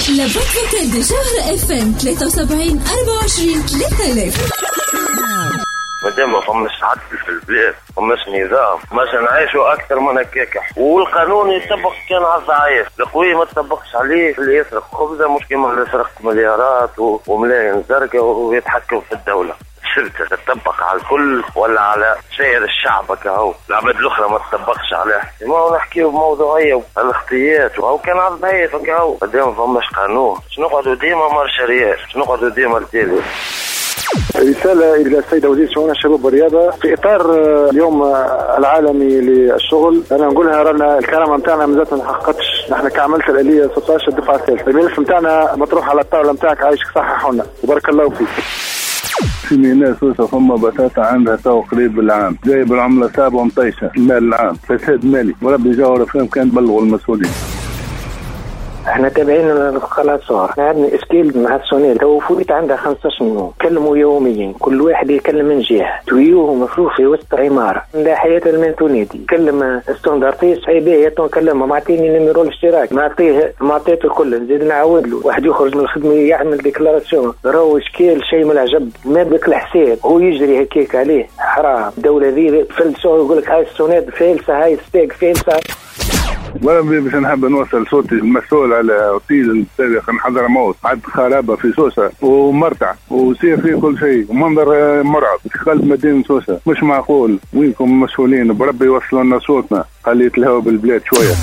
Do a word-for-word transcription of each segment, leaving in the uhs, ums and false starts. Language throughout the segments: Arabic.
لبث وكالة جوهرة اف ام ثلاثة وسبعين أربعة وعشرين ثلاثة آلاف. مادام ما فماش عدل في البلاد، فماش نظام، ماش نعيشوا اكثر من هكاك، والقانون يطبق كان على الضعيف، القوي ما تطبقش عليه، اللي يسرق خبزه مش كيما اللي سرق مليارات وملايين زرقاء ويتحكم في الدوله. شرطة تطبق على الكل ولا على سائر الشعب كهو؟ العباد الأخرى ما تطبقش عليها. ما هو نحكيه بموضوعية والاختيات وهو كان على ضعيف كهو. قدام فماش قانون، شنو نقعدوا ديما مارشاريات، شنو نقعدوا ديما التالي. رسالة إلى السيدة وزير شؤون الشباب والرياضة في إطار اليوم العالمي للشغل. أنا نقولها رانا الكرامة متاعنا مازالت ما تحققتش. نحن كعملت الآلية ستة عشر الدفعة الثالثة. الملف متاعنا مطروح على الطاولة متاعك، عايشك صحة حنا وبارك الله فيك. في ميناء سوسة فما بطاطا عندها تو قريب العام، جايب العملة صعبة ومطيشة، المال العام فساد مالي، وربي يجاور فيهم كان بلغوا المسؤولين. احنا تابعين القناة صور، احنا عندنا اشكال مع السونيل، توفيت عندها خمسطاش يوم، كلموا يوميا، كل واحد يكلم من جهة، تويوه مفروض في وسط عمارة، لا حياة لمن تونيدي، كلم استندرتيس عيبيه يتكلم، معطيني نمرو الاشتراك، معطيه معطيته الكل، نزيد نعاود له، واحد يخرج من الخدمة يعمل ديكلاراسيون، راهو اشكال شيء من العجب، ما بك الحساب، هو يجري هكاك عليه، حرام، الدولة ذي فلسوه يقول لك هاي السونيد فالسة، هاي ستيك فالسة. وربي باش نحب نوصل صوتي المسؤول على اوتيل السابق نحضر موت عد خرابة في سوسة ومرتع ويصير فيه كل شيء ومنظر مرعب في قلب مدينة سوسة، مش معقول. وينكم مسؤولين؟ بربي يوصلوا لنا صوتنا، خلي يتلهوا بالبلاد شوية.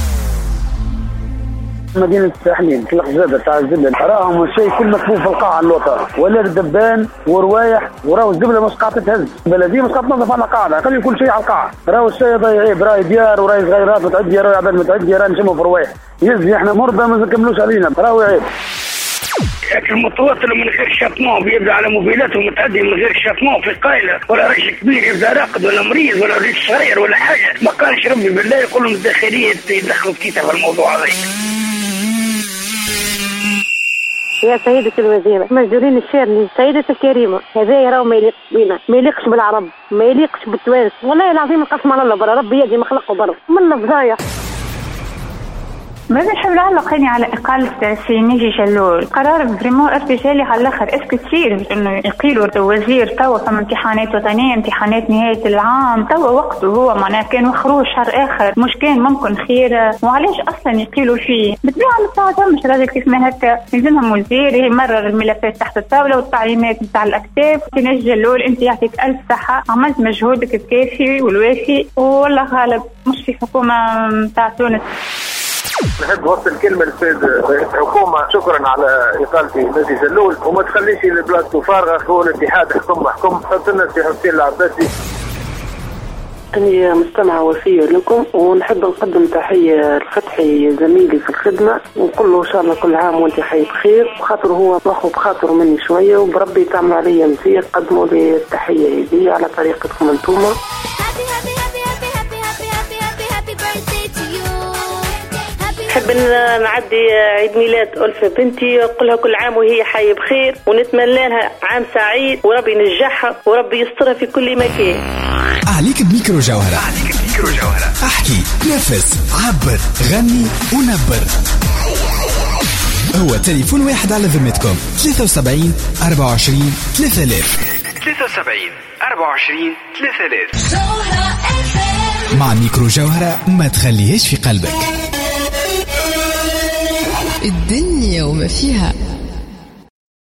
مدينة الساحلين في الخزادة تاع الزبلة راهم شيء كل مكفوف في القاعة اللوطة ولا الدبان وروايح، وراو الزبلة مش قاعدة تهز، البلدية مش قاعدة تنظف على القاعة، خلي كل شيء على القاعة. راو الشيء ضيعيب، راي ديار وراي صغيرات متعدية، راي عباد متعدية، راي نشموا في روايح يزي، احنا مرضى ما نكملوش علينا، راو عيب. المتوتر من غير شاطمون بيبدا على موبيلاته متعدي من غير شاطمون في قايله، ولا رجل كبير يبدا راقد ولا مريض ولا رجل صغير ولا حاجه، ما كانش ربي بالله يقول لهم الداخليه يدخلوا كتير في الموضوع هذا. يا سيدة الوزيرة مجدورين الشارني، سيدة الكريمة، هذا يراو ما يليقش بينا، ما يليقش بالعرب، ما يليقش بالتوانس، والله العظيم القسم على الله برا، ربي يدي مخلقه برا من الفضايح. ماذا نحب نعلقني على إقالة سي نيجي جلول؟ قرار فريمون ارتجالي على الآخر. اسكو تصير إنه يقيلوا وزير توا فما امتحانات وطنية، امتحانات نهاية العام، توا وقته هو معناه كان وخروج شهر آخر، مش كان ممكن خير؟ وعلاش أصلا يقيلوا فيه؟ بالطبيعة الساعة مش راجل كيف ما هكا، يلزمهم وزير يمرر الملفات تحت الطاولة والتعليمات نتاع الأكتاف. سي نيجي جلول أنت يعطيك ألف صحة، عملت مجهودك الكافي والوافي، والله غالب مش في حكومة نتاع تونس. نحب وصل كلمة للسيد الحكومة، شكرا على إقالتي نادي جلول، وما تخليش البلاد فارغة، هو الاتحاد حكم حكم، حط لنا السي حسين العباسي. أنا مستمعة وفية لكم، ونحب نقدم تحية لفتحي زميلي في الخدمة، ونقول له إن شاء الله كل عام وأنت حي بخير، بخاطر هو ضخو بخاطر مني شوية، وبربي تعمل عليا مزية، قدموا لي التحية هذه على طريقتكم أنتوما. نحب نعدي عيد ميلاد ألفة بنتي، وأقولها كل عام وهي حي بخير، ونتمنى لها عام سعيد، وربي ينجحها وربي يسترها في كل مكان. عليك بميكرو جوهرة، عليك بميكرو جوهرة، احكي، نفس، عبر، غني ونبر. هو تليفون واحد على ذمتكم، ثلاثة وسبعين أربعة وعشرين ثلاثة آلاف، ثلاثة وسبعين أربعة وعشرين ثلاثة آلاف. مع ميكرو جوهرة ما تخليهش في قلبك. الدنيا وما فيها.